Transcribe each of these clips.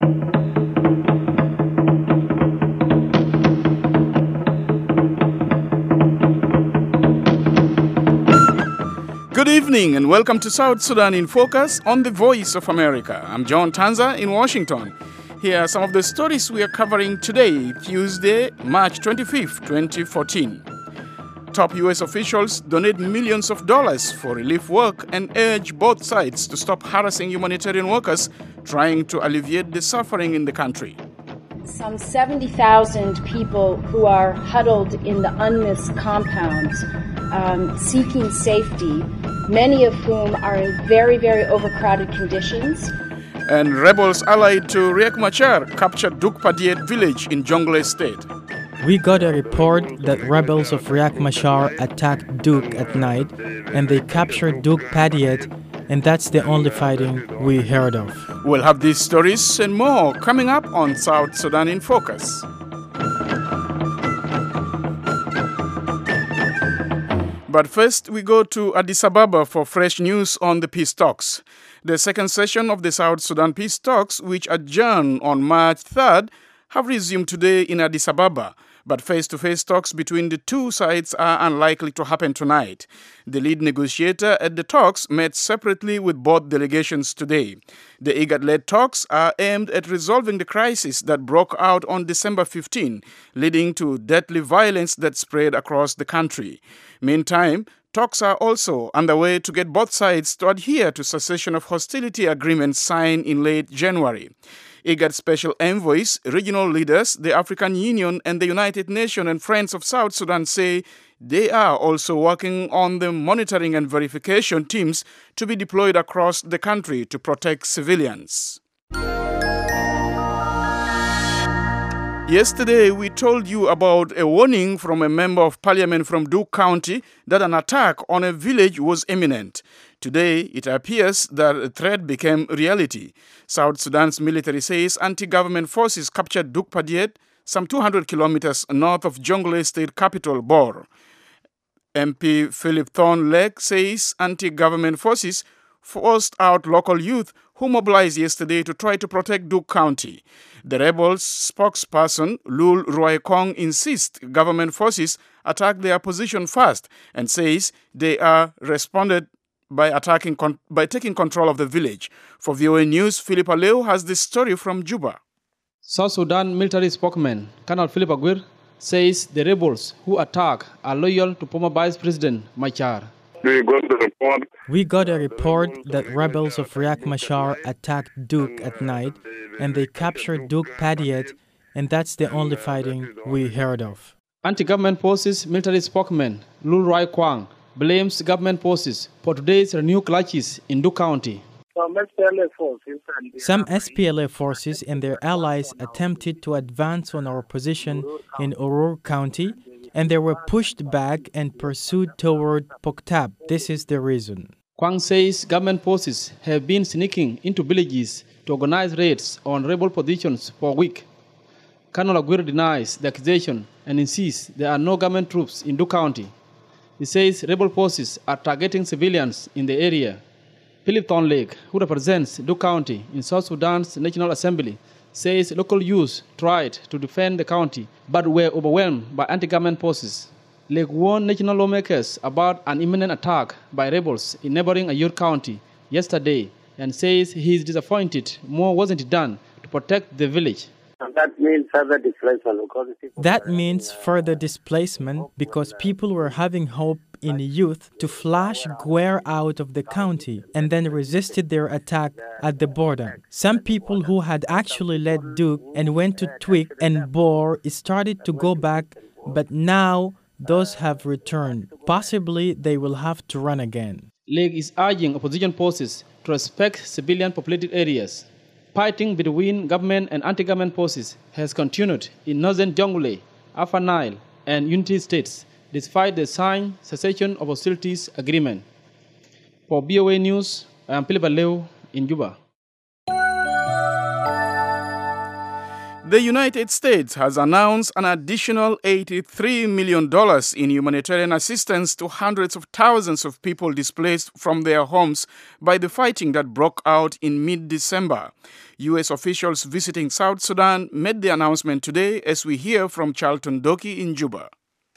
Good evening and welcome to South Sudan in Focus on the Voice of America. I'm John Tanza in Washington. Here are some of the stories we are covering today, Tuesday, March 25th, 2014. Top U.S. officials donate millions of dollars for relief work and urge both sides to stop harassing humanitarian workers trying to alleviate the suffering in the country. Some 70,000 people who are huddled in the UNMISS compounds seeking safety, many of whom are in very, very overcrowded conditions. And rebels allied to Riek Machar captured Duk Padiet village in Jonglei State. We got a report that rebels of Riek Machar attacked Duk at night and they captured Duk Padiet, and that's the only fighting we heard of. We'll have these stories and more coming up on South Sudan in Focus. But first, we go to Addis Ababa for fresh news on the peace talks. The second session of the South Sudan peace talks, which adjourned on March 3rd, have resumed today in Addis Ababa. But face-to-face talks between the two sides are unlikely to happen tonight. The lead negotiator at the talks met separately with both delegations today. The IGAD-led talks are aimed at resolving the crisis that broke out on December 15, leading to deadly violence that spread across the country. Meantime, talks are also underway to get both sides to adhere to cessation of hostility agreements signed in late January. IGAD special envoys, regional leaders, the African Union, and the United Nations and Friends of South Sudan say they are also working on the monitoring and verification teams to be deployed across the country to protect civilians. Yesterday, we told you about a warning from a member of parliament from Duke County that an attack on a village was imminent. Today, it appears that a threat became reality. South Sudan's military says anti-government forces captured Duk Padiet, some 200 kilometers north of Jonglei State capital, Bor. MP Philip Thorne Lake says anti-government forces forced out local youth who mobilized yesterday to try to protect Duke County. The rebels' spokesperson, Lul Ruaikong, insists government forces attack their position first and says they are responded by taking control of the village. For VOA News, Philip Aleu has this story from Juba. South Sudan military spokesman Colonel Philip Aguirre says the rebels who attack are loyal to former Vice President Machar. We got a report that rebels of Riek Machar attacked Duk at night and they captured Duk Padiet, and that's the only fighting we heard of. Anti-government forces military spokesman Lul Rai Kwang blames government forces for today's renewed clashes in Duk County. Some SPLA forces and their allies attempted to advance on our position in Urur County, and they were pushed back and pursued toward Poktab. This is the reason. Kwang says government forces have been sneaking into villages to organize raids on rebel positions for a week. Colonel Aguirre denies the accusation and insists there are no government troops in Duk County. He says rebel forces are targeting civilians in the area. Philip Thorne Lake, who represents Duk County in South Sudan's National Assembly, says local youth tried to defend the county but were overwhelmed by anti-government forces. Lake warned national lawmakers about an imminent attack by rebels in neighboring Ayur County yesterday and says he is disappointed more wasn't done to protect the village. That means further displacement. That means further displacement because people were having hope in youth to flush Guer out of the county and then resisted their attack at the border. Some people who had actually led Duk and went to Twig and Bor started to go back, but now those have returned. Possibly they will have to run again. Lake is urging opposition forces to respect civilian populated areas. Fighting between government and anti-government forces has continued in northern Jonglei, Upper Nile, and Unity states, despite the signed cessation of hostilities agreement. For BOA News, I am Philip Aleu in Juba. The United States has announced an additional $83 million in humanitarian assistance to hundreds of thousands of people displaced from their homes by the fighting that broke out in mid-December. U.S. officials visiting South Sudan made the announcement today, as we hear from Charlton Doki in Juba.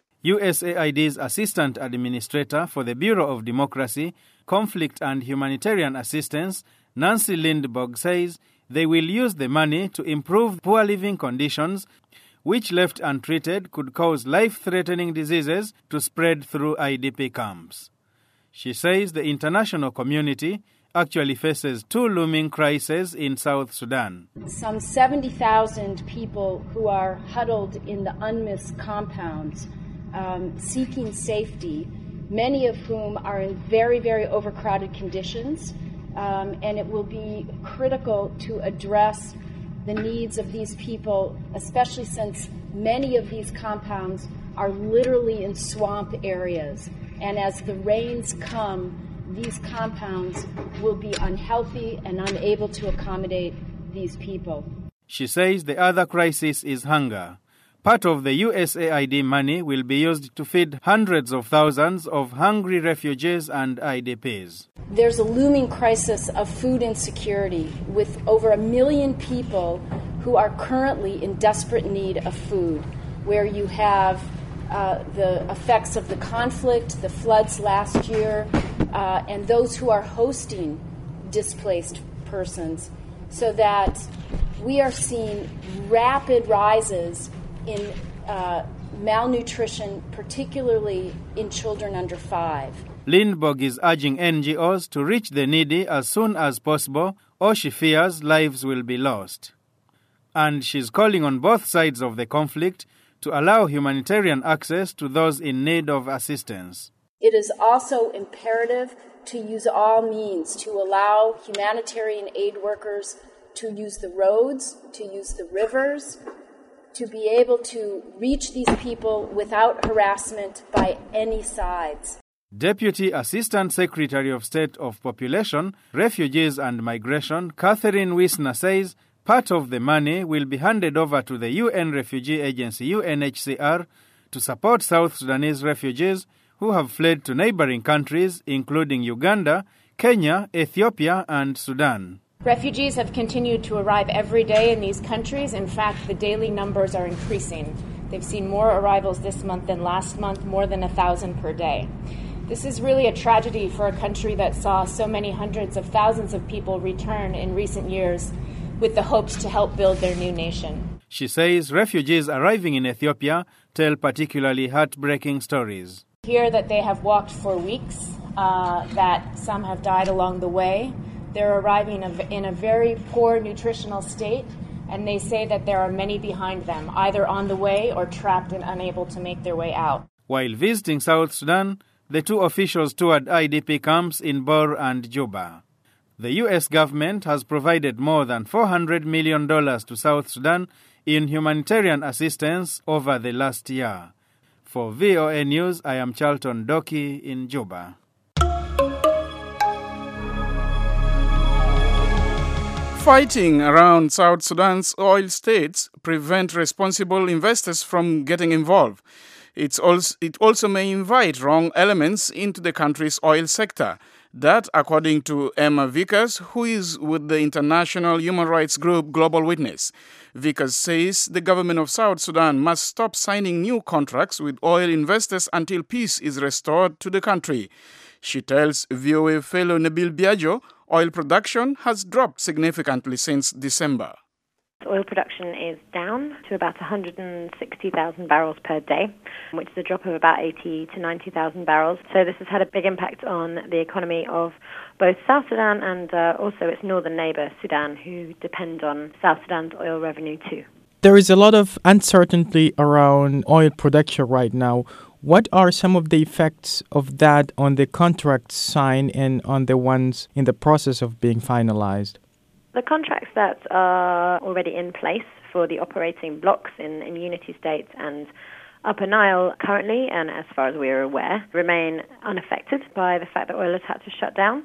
USAID's Assistant Administrator for the Bureau of Democracy, Conflict and Humanitarian Assistance, Nancy Lindberg, says they will use the money to improve poor living conditions, which left untreated could cause life-threatening diseases to spread through IDP camps. She says the international community actually faces two looming crises in South Sudan. Some 70,000 people who are huddled in the UNMISS compounds, seeking safety, many of whom are in very, very overcrowded conditions. And it will be critical to address the needs of these people, especially since many of these compounds are literally in swamp areas. And as the rains come, these compounds will be unhealthy and unable to accommodate these people. She says the other crisis is hunger. Part of the USAID money will be used to feed hundreds of thousands of hungry refugees and IDPs. There's a looming crisis of food insecurity with over 1 million people who are currently in desperate need of food, where you have the effects of the conflict, the floods last year, and those who are hosting displaced persons, so that we are seeing rapid rises in malnutrition, particularly in children under 5. Lindberg is urging NGOs to reach the needy as soon as possible, or she fears lives will be lost. And she's calling on both sides of the conflict to allow humanitarian access to those in need of assistance. It is also imperative to use all means to allow humanitarian aid workers to use the roads, to use the rivers, to be able to reach these people without harassment by any sides. Deputy Assistant Secretary of State of Population, Refugees and Migration, Catherine Wisner, says part of the money will be handed over to the UN Refugee Agency, UNHCR, to support South Sudanese refugees who have fled to neighboring countries, including Uganda, Kenya, Ethiopia, and Sudan. Refugees have continued to arrive every day in these countries. In fact, the daily numbers are increasing. They've seen more arrivals this month than last month, more than 1,000 per day. This is really a tragedy for a country that saw so many hundreds of thousands of people return in recent years with the hopes to help build their new nation. She says refugees arriving in Ethiopia tell particularly heartbreaking stories. Hear that they have walked for weeks, that some have died along the way. They're arriving in a very poor nutritional state, and they say that there are many behind them, either on the way or trapped and unable to make their way out. While visiting South Sudan, the two officials toured IDP camps in Bor and Juba. The U.S. government has provided more than $400 million to South Sudan in humanitarian assistance over the last year. For VOA News, I am Charlton Doki in Juba. Fighting around South Sudan's oil states prevent responsible investors from getting involved. It also may invite wrong elements into the country's oil sector. That, according to Emma Vickers, who is with the international human rights group Global Witness. Vickers says the government of South Sudan must stop signing new contracts with oil investors until peace is restored to the country. She tells VOA fellow Nabil Biagio oil production has dropped significantly since December. Oil production is down to about 160,000 barrels per day, which is a drop of about 80 to 90,000 barrels. So this has had a big impact on the economy of both South Sudan and also its northern neighbour, Sudan, who depend on South Sudan's oil revenue too. There is a lot of uncertainty around oil production right now. What are some of the effects of that on the contracts signed and on the ones in the process of being finalized? The contracts that are already in place for the operating blocks in Unity State and Upper Nile currently, and as far as we are aware, remain unaffected by the fact that oil has had to shut down.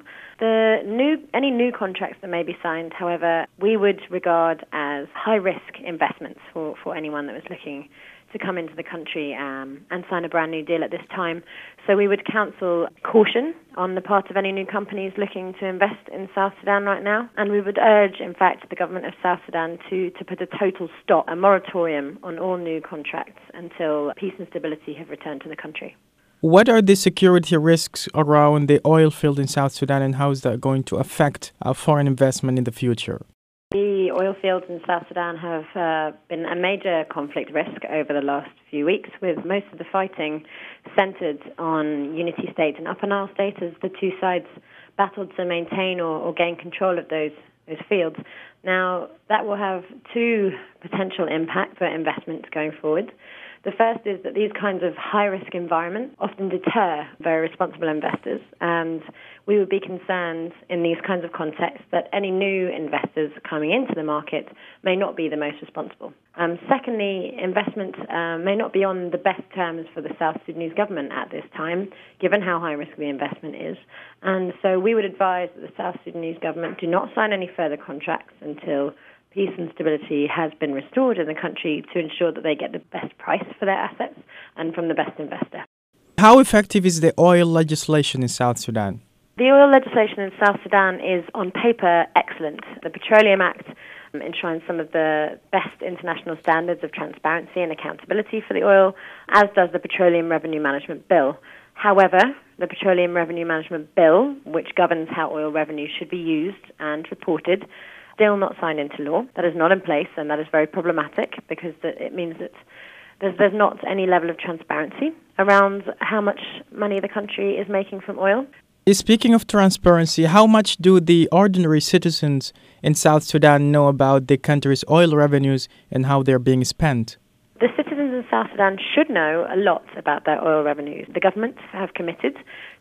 Any new contracts that may be signed, however, we would regard as high-risk investments for anyone that was looking to come into the country and sign a brand new deal at this time. So we would counsel caution on the part of any new companies looking to invest in South Sudan right now. And we would urge, in fact, the government of South Sudan to put a total stop, a moratorium on all new contracts until peace and stability have returned to the country. What are the security risks around the oil field in South Sudan, and how is that going to affect foreign investment in the future? The oil fields in South Sudan have been a major conflict risk over the last few weeks, with most of the fighting centered on Unity State and Upper Nile State as the two sides battled to maintain or gain control of those fields. Now, that will have two potential impacts for investments going forward. The first is that these kinds of high-risk environments often deter very responsible investors, and we would be concerned in these kinds of contexts that any new investors coming into the market may not be the most responsible. Secondly, investment may not be on the best terms for the South Sudanese government at this time, given how high-risk the investment is. And so we would advise that the South Sudanese government do not sign any further contracts until peace and stability has been restored in the country, to ensure that they get the best price for their assets and from the best investor. How effective is the oil legislation in South Sudan? The oil legislation in South Sudan is, on paper, excellent. The Petroleum Act enshrines some of the best international standards of transparency and accountability for the oil, as does the Petroleum Revenue Management Bill. However, the Petroleum Revenue Management Bill, which governs how oil revenue should be used and reported, still not signed into law. That is not in place, and that is very problematic because it means that there's not any level of transparency around how much money the country is making from oil. Speaking of transparency, how much do the ordinary citizens in South Sudan know about the country's oil revenues and how they're being spent? The citizens in South Sudan should know a lot about their oil revenues. The government have committed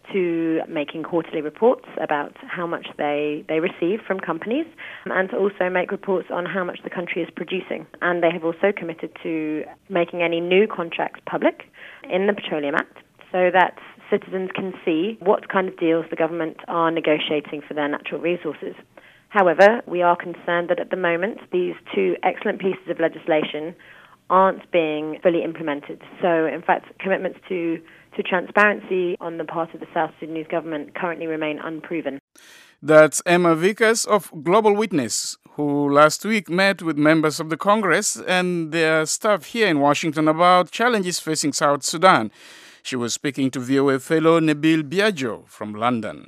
to making quarterly reports about how much they receive from companies, and to also make reports on how much the country is producing. And they have also committed to making any new contracts public in the Petroleum Act, so that citizens can see what kind of deals the government are negotiating for their natural resources. However, we are concerned that at the moment these two excellent pieces of legislation aren't being fully implemented. So, in fact, commitments to transparency on the part of the South Sudanese government currently remain unproven. That's Emma Vickers of Global Witness, who last week met with members of the Congress and their staff here in Washington about challenges facing South Sudan. She was speaking to VOA fellow Nabil Biagio from London.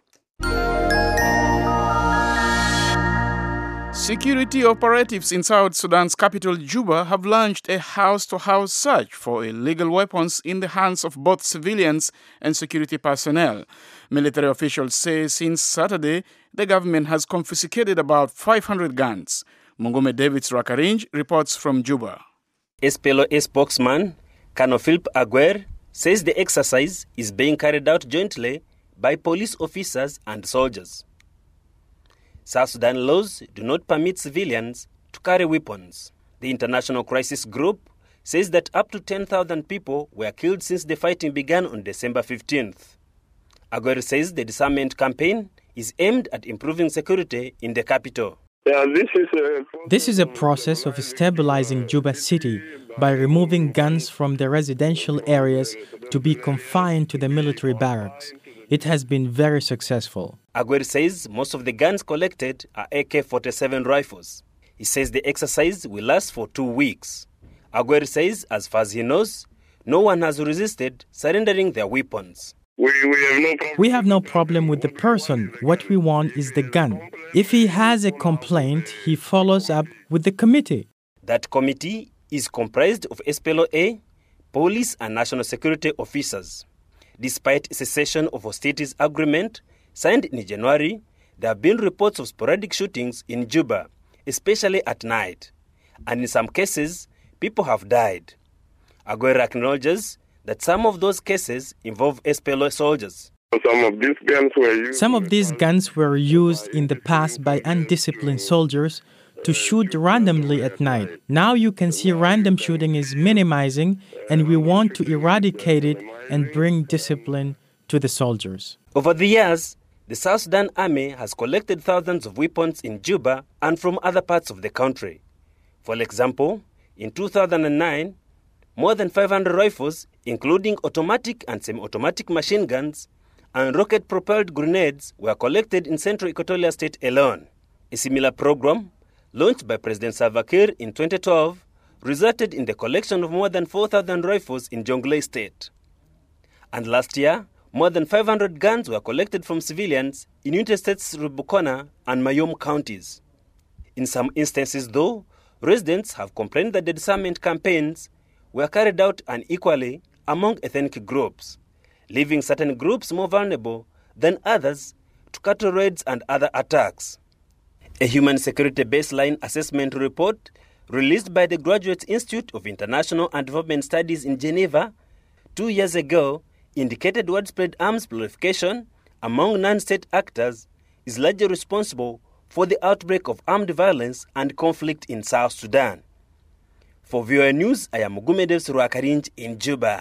Security operatives in South Sudan's capital, Juba, have launched a house-to-house search for illegal weapons in the hands of both civilians and security personnel. Military officials say since Saturday, the government has confiscated about 500 guns. Mungume Davids Rakarinj reports from Juba. SPLA spokesman Colonel Philip Aguer says the exercise is being carried out jointly by police officers and soldiers. South Sudan laws do not permit civilians to carry weapons. The International Crisis Group says that up to 10,000 people were killed since the fighting began on December 15th. Aguero says the disarmament campaign is aimed at improving security in the capital. This is a process of stabilizing Juba City by removing guns from the residential areas to be confined to the military barracks. It has been very successful. Aguero says most of the guns collected are AK-47 rifles. He says the exercise will last for 2 weeks. Aguero says, as far as he knows, no one has resisted surrendering their weapons. We have no problem with the person. What we want is the gun. If he has a complaint, he follows up with the committee. That committee is comprised of SPLA, police and national security officers. Despite cessation of hostilities agreement signed in January, there have been reports of sporadic shootings in Juba, especially at night. And in some cases, people have died. Aguero acknowledges that some of those cases involve SPLA soldiers. Some of these guns were used in the past by undisciplined soldiers to shoot randomly at night. Now you can see random shooting is minimizing, and we want to eradicate it and bring discipline to the soldiers. Over the years, the South Sudan Army has collected thousands of weapons in Juba and from other parts of the country. For example, in 2009, more than 500 rifles, including automatic and semi-automatic machine guns and rocket-propelled grenades, were collected in Central Equatoria State alone. A similar program, launched by President Salva Kiir in 2012, resulted in the collection of more than 4,000 rifles in Jonglei State. And last year, more than 500 guns were collected from civilians in United States Rubukona and Mayom counties. In some instances, though, residents have complained that the disarmament campaigns were carried out unequally among ethnic groups, leaving certain groups more vulnerable than others to cattle raids and other attacks. A human security baseline assessment report released by the Graduate Institute of International and Development Studies in Geneva 2 years ago indicated widespread arms proliferation among non-state actors is largely responsible for the outbreak of armed violence and conflict in South Sudan. For VOA News, I am Mugumedev Suruakarinj in Juba.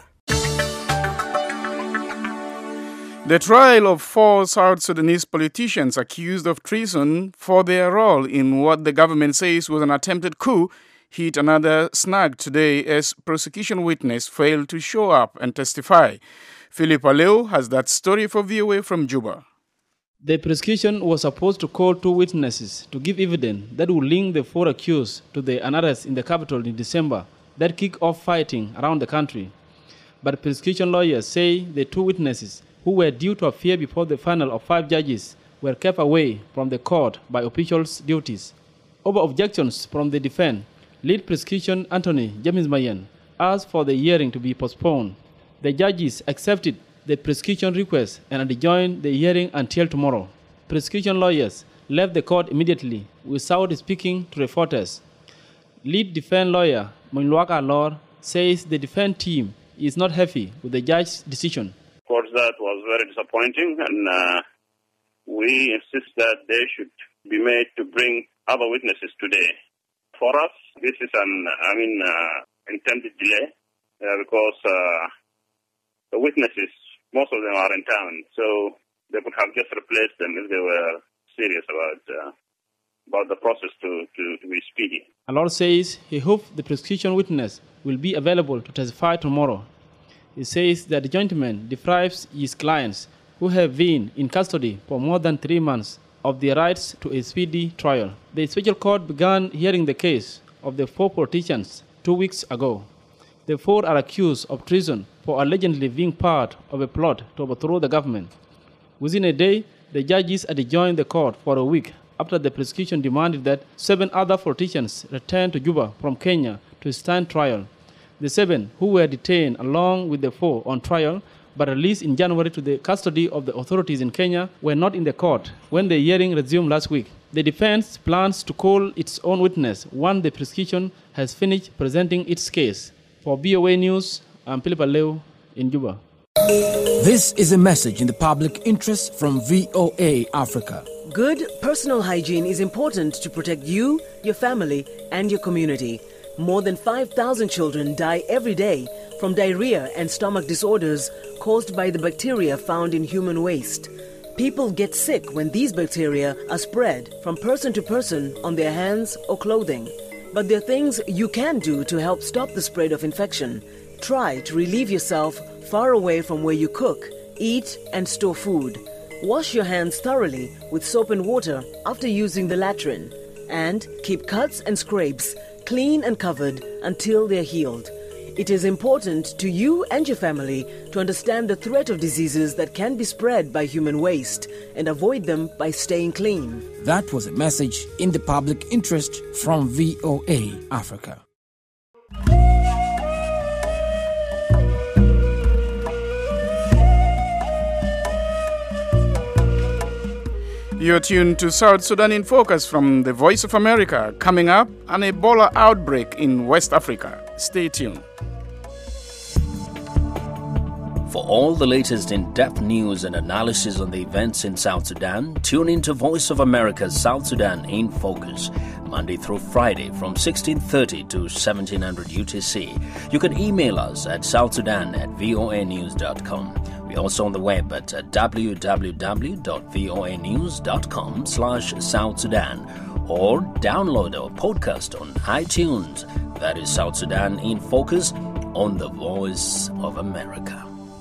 The trial of 4 South Sudanese politicians accused of treason for their role in what the government says was an attempted coup hit another snag today as prosecution witness failed to show up and testify. Philip Aleu has that story for VOA from Juba. The prosecution was supposed to call 2 witnesses to give evidence that would link the 4 accused to the unrest in the capital in December that kicked off fighting around the country. But prosecution lawyers say the 2 witnesses who were due to appear before the panel of 5 judges were kept away from the court by officials' duties. Over objections from the defense, lead prosecution attorney James Mayen asked for the hearing to be postponed. The judges accepted the prosecution request and adjourned the hearing until tomorrow. Prosecution lawyers left the court immediately without speaking to reporters. Lead defense lawyer Moinluaka Lor says the defense team is not happy with the judge's decision. Of course, that was very disappointing, and we insist that they should be made to bring other witnesses today. For us, this is an intended delay because the witnesses, most of them are in town, so they could have just replaced them if they were serious about the process to be speedy. Alor says he hopes the prosecution witness will be available to testify tomorrow. He says that the gentleman deprives his clients, who have been in custody for more than 3 months, of their rights to a speedy trial. The special court began hearing the case of the 4 politicians 2 weeks ago. The 4 are accused of treason for allegedly being part of a plot to overthrow the government. Within a day, the judges adjourned the court for a week after the prosecution demanded that 7 other politicians return to Juba from Kenya to stand trial. The 7 who were detained along with the 4 on trial but released in January to the custody of the authorities in Kenya were not in the court when the hearing resumed last week. The defense plans to call its own witness once the prosecution has finished presenting its case. For BOA News, I'm Philip Aleu in Juba. This is a message in the public interest from VOA Africa. Good personal hygiene is important to protect you, your family, and your community. More than 5,000 children die every day from diarrhea and stomach disorders caused by the bacteria found in human waste. People get sick when these bacteria are spread from person to person on their hands or clothing. But there are things you can do to help stop the spread of infection. Try to relieve yourself far away from where you cook, eat, and store food. Wash your hands thoroughly with soap and water after using the latrine. And keep cuts and scrapes clean and covered until they're healed. It is important to you and your family to understand the threat of diseases that can be spread by human waste and avoid them by staying clean. That was a message in the public interest from VOA Africa. You're tuned to South Sudan in Focus from the Voice of America. Coming up, an Ebola outbreak in West Africa. Stay tuned. For all the latest in-depth news and analysis on the events in South Sudan, tune in to Voice of America's South Sudan in Focus, Monday through Friday from 1630 to 1700 UTC. You can email us at southsudan@voanews.com. We're also on the web at www.voanews.com/South Sudan or download our podcast on iTunes. That is South Sudan in Focus on the Voice of America.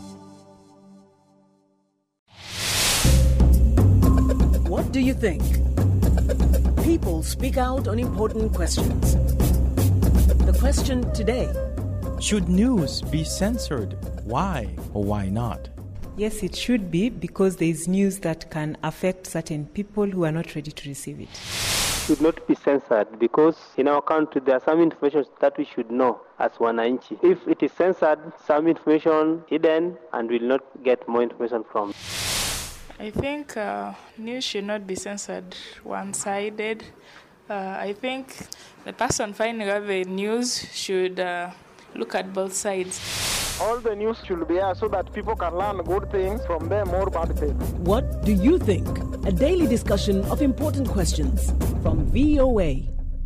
What do you think? People speak out on important questions. The question today: should news be censored? Why or why not? Yes, it should be, because there is news that can affect certain people who are not ready to receive it. Should not be censored, because in our country there are some information that we should know as wananchi. If it is censored, some information hidden and will not get more information from. I think news should not be censored one-sided. I think the person finding out the news should look at both sides. All the news should be aired so that people can learn good things from them or bad things. What do you think? A daily discussion of important questions from VOA.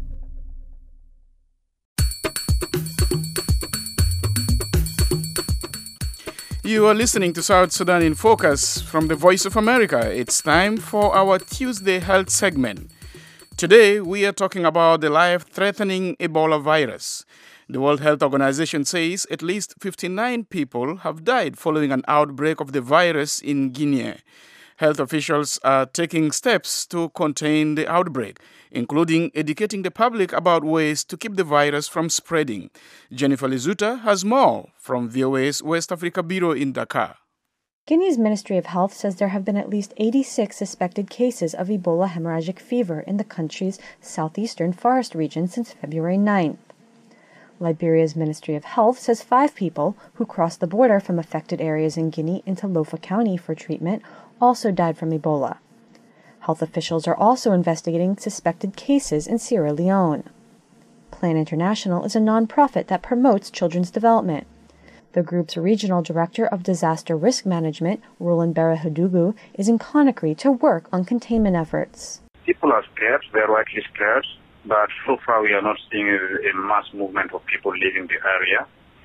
You are listening to South Sudan in Focus from the Voice of America. It's time for our Tuesday Health segment. Today, we are talking about the life-threatening Ebola virus. The World Health Organization says at least 59 people have died following an outbreak of the virus in Guinea. Health officials are taking steps to contain the outbreak, including educating the public about ways to keep the virus from spreading. Jennifer Lizuta has more from VOA's West Africa Bureau in Dakar. Guinea's Ministry of Health says there have been at least 86 suspected cases of Ebola hemorrhagic fever in the country's southeastern forest region since February 9th. Liberia's Ministry of Health says 5 people who crossed the border from affected areas in Guinea into Lofa County for treatment also died from Ebola. Health officials are also investigating suspected cases in Sierra Leone. Plan International is a nonprofit that promotes children's development. The group's regional director of disaster risk management, Roland Berahudugu, is in Conakry to work on containment efforts. People are scared, they're rightly scared, but so far we are not seeing a mass movement of people leaving the area.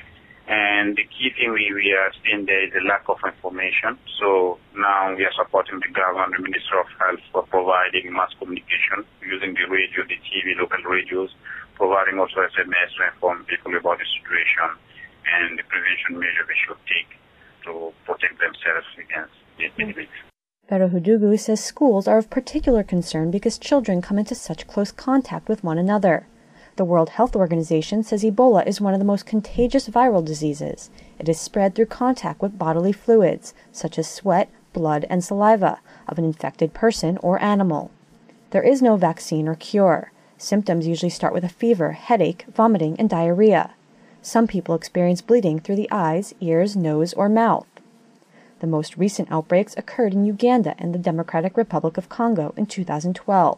And the key thing we are seeing there is a lack of information. So now we are supporting the government, the Ministry of Health, for providing mass communication using the radio, the TV, local radios, providing also SMS to inform people about the situation and the prevention measures they should take to protect themselves against the epidemic. Berahudugu says schools are of particular concern because children come into such close contact with one another. The World Health Organization says Ebola is one of the most contagious viral diseases. It is spread through contact with bodily fluids, such as sweat, blood, and saliva, of an infected person or animal. There is no vaccine or cure. Symptoms usually start with a fever, headache, vomiting, and diarrhea. Some people experience bleeding through the eyes, ears, nose, or mouth. The most recent outbreaks occurred in Uganda and the Democratic Republic of Congo in 2012.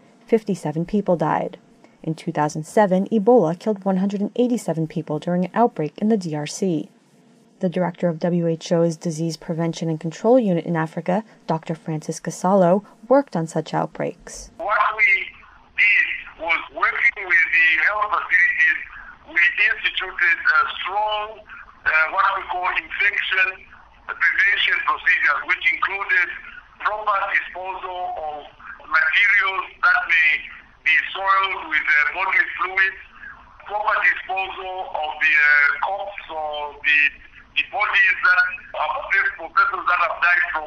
57 people died. In 2007, Ebola killed 187 people during an outbreak in the DRC. The director of WHO's Disease Prevention and Control Unit in Africa, Dr. Francis Casalo, worked on such outbreaks. What we did was, working with the health facilities, we instituted a strong, what we call infection prevention procedures, which included proper disposal of materials that may be soiled with bodily fluids, proper disposal of the corpse or the bodies that are for persons that have died from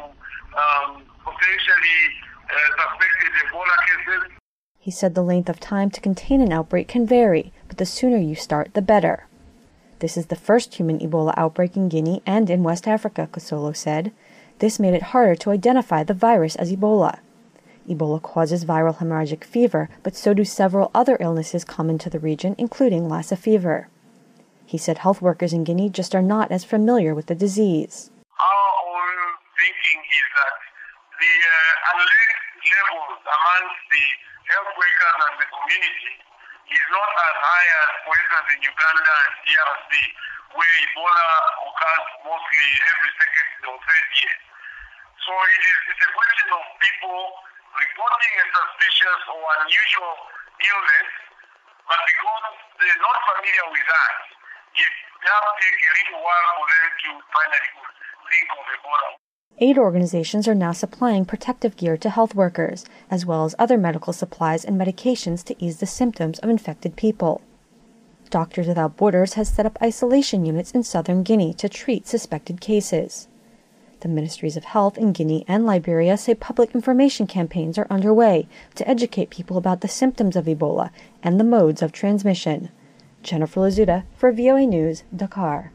potentially suspected Ebola cases. He said the length of time to contain an outbreak can vary, but the sooner you start, the better. This is the first human Ebola outbreak in Guinea and in West Africa, Casolo said. This made it harder to identify the virus as Ebola. Ebola causes viral hemorrhagic fever, but so do several other illnesses common to the region, including Lassa fever. He said health workers in Guinea just are not as familiar with the disease. Our own thinking is that the alert levels amongst the health workers and the community is not as high as, for instance, in Uganda and DRC, where Ebola occurs mostly every second or third year. So it's a question of people reporting a suspicious or unusual illness, but because they're not familiar with that, it does take a little while for them to finally think of Ebola. Aid organizations are now supplying protective gear to health workers, as well as other medical supplies and medications to ease the symptoms of infected people. Doctors Without Borders has set up isolation units in southern Guinea to treat suspected cases. The Ministries of Health in Guinea and Liberia say public information campaigns are underway to educate people about the symptoms of Ebola and the modes of transmission. Jennifer Lazuda for VOA News, Dakar.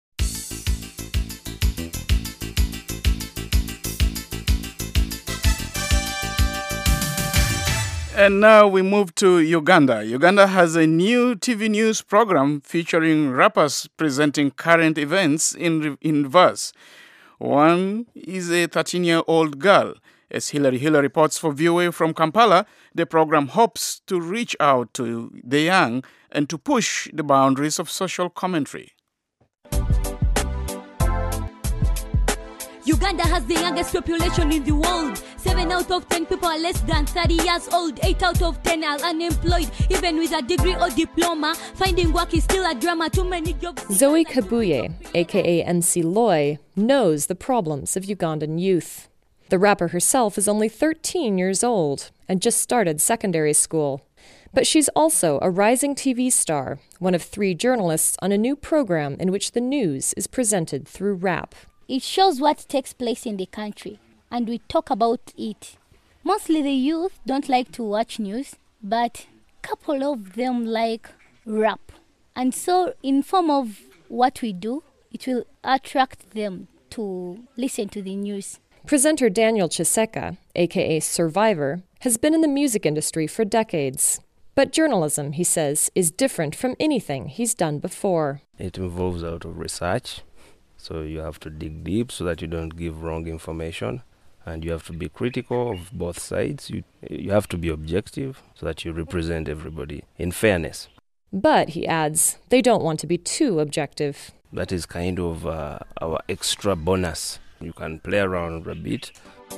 And now we move to Uganda. Uganda has a new TV news program featuring rappers presenting current events in verse. One is a 13-year-old girl. As Hilary Hiller reports for VOA from Kampala, the program hopes to reach out to the young and to push the boundaries of social commentary. Uganda has the youngest population in the world. 7 out of 10 people are less than 30 years old. 8 out of 10 are unemployed. Even with a degree or diploma, finding work is still a drama. Too many jobs. Zoe Kabuye, aka MC Loy, knows the problems of Ugandan youth. The rapper herself is only 13 years old and just started secondary school. But she's also a rising TV star, one of 3 journalists on a new program in which the news is presented through rap. It shows what takes place in the country, and we talk about it. Mostly the youth don't like to watch news, but a couple of them like rap. And so in form of what we do, it will attract them to listen to the news. Presenter Daniel Chiseka, aka Survivor, has been in the music industry for decades. But journalism, he says, is different from anything he's done before. It involves a lot of research. So you have to dig deep so that you don't give wrong information. And you have to be critical of both sides. You have to be objective so that you represent everybody in fairness. But, he adds, they don't want to be too objective. That is kind of our extra bonus. You can play around a bit.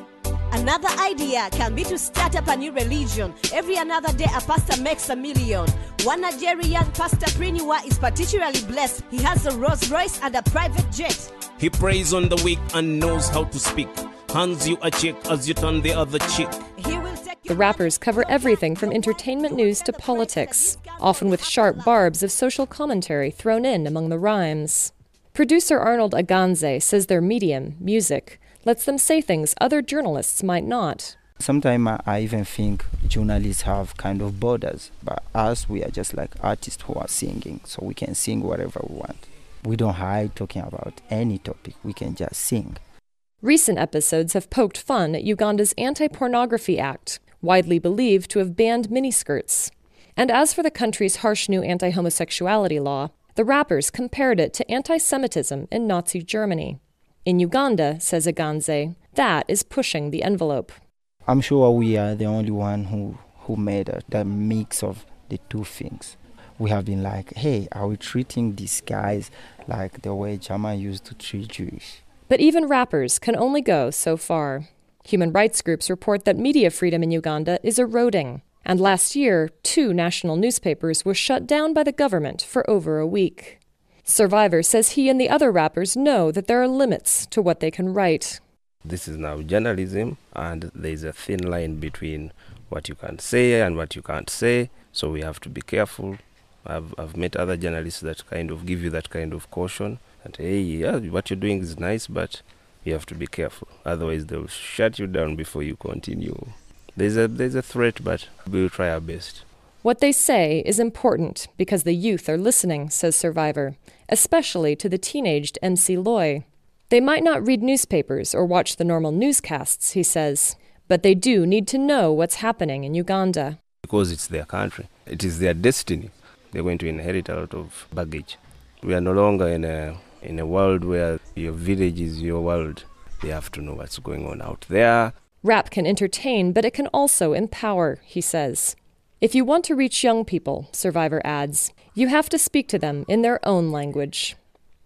Another idea can be to start up a new religion. Every another day a pastor makes $1 million. One Nigerian pastor Priniwa is particularly blessed. He has a Rolls Royce and a private jet. He preys on the weak and knows how to speak. Hands you a check as you turn the other cheek. The rappers cover everything from entertainment news to politics, often with sharp barbs of social commentary thrown in among the rhymes. Producer Arnold Aganze says their medium, music, lets them say things other journalists might not. Sometimes I even think journalists have kind of borders, but us, we are just like artists who are singing, so we can sing whatever we want. We don't hide talking about any topic, we can just sing. Recent episodes have poked fun at Uganda's Anti-Pornography Act, widely believed to have banned miniskirts. And as for the country's harsh new anti-homosexuality law, the rappers compared it to anti-Semitism in Nazi Germany. In Uganda, says Aganze, that is pushing the envelope. I'm sure we are the only one who made the mix of the two things. We have been like, hey, are we treating these guys like the way German used to treat Jewish? But even rappers can only go so far. Human rights groups report that media freedom in Uganda is eroding. And last year, 2 national newspapers were shut down by the government for over a week. Survivor says he and the other rappers know that there are limits to what they can write. This is now journalism, and there's a thin line between what you can say and what you can't say, so we have to be careful. I've met other journalists that kind of give you that kind of caution, that, hey, yeah, what you're doing is nice, but you have to be careful. Otherwise, they'll shut you down before you continue. There's a threat, but we'll try our best. What they say is important because the youth are listening, says Survivor, especially to the teenaged MC Loy. They might not read newspapers or watch the normal newscasts, he says, but they do need to know what's happening in Uganda. Because it's their country. It is their destiny. They're going to inherit a lot of baggage. We are no longer in a world where your village is your world. They have to know what's going on out there. Rap can entertain, but it can also empower, he says. If you want to reach young people, Survivor adds, you have to speak to them in their own language.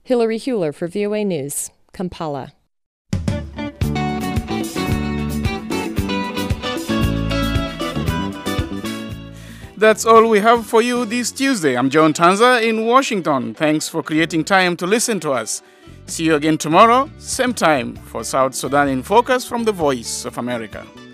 Hilary Hewler for VOA News, Kampala. That's all we have for you this Tuesday. I'm John Tanza in Washington. Thanks for creating time to listen to us. See you again tomorrow, same time, for South Sudan in Focus from the Voice of America.